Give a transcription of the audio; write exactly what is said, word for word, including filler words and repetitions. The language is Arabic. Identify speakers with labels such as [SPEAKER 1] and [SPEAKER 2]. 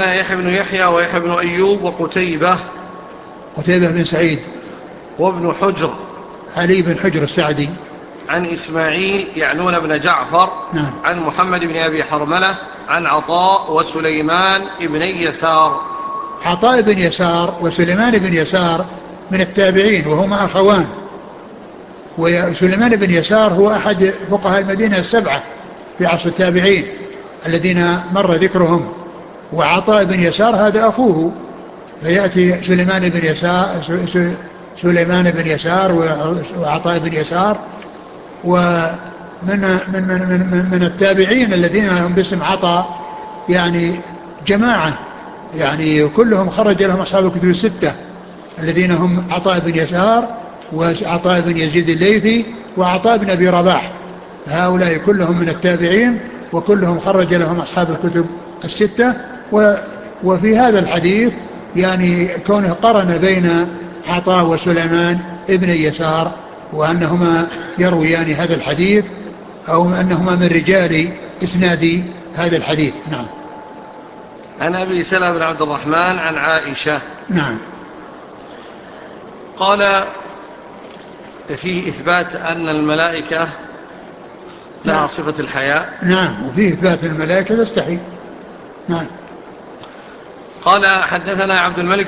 [SPEAKER 1] حدثنا يحيى بن يحيى ويحيى بن أيوب وقتيبة
[SPEAKER 2] قتيبة بن سعيد
[SPEAKER 1] وابن حجر
[SPEAKER 2] علي بن حجر السعدي
[SPEAKER 1] عن إسماعيل يعنون بن جعفر
[SPEAKER 2] نعم.
[SPEAKER 1] عن محمد بن أبي حرملة عن عطاء وسليمان بن يسار.
[SPEAKER 2] عطاء بن يسار وسليمان بن يسار من التابعين وهما أخوان، وسليمان بن يسار هو أحد فقهاء المدينة السبعة في عصر التابعين الذين مر ذكرهم، وعطاء بن يسار هذا أخوه، فيأتي سليمان بن يسار سليمان بن يسار وعطاء بن يسار ومن من من من, من التابعين الذين هم باسم عطاء، يعني جماعة، يعني كلهم خرج لهم أصحاب الكتب الستة الذين هم عطاء بن يسار وعطاء بن يزيد الليثي وعطاء بن أبي رباح، هؤلاء كلهم من التابعين وكلهم خرج لهم أصحاب الكتب الستة. وفي هذا الحديث يعني كونه قرن بين عطاء وسليمان ابن يسار وأنهما يرويان هذا الحديث أو أنهما من رجال إسناد هذا الحديث. نعم.
[SPEAKER 1] عن أبي سلمة بن عبد الرحمن عن عائشة.
[SPEAKER 2] نعم.
[SPEAKER 1] قال فيه إثبات أن الملائكة لها
[SPEAKER 2] نعم.
[SPEAKER 1] صفة الحياء.
[SPEAKER 2] نعم، وفيه إثبات الملائكة تستحي. نعم.
[SPEAKER 1] قال حدثنا عبد الملك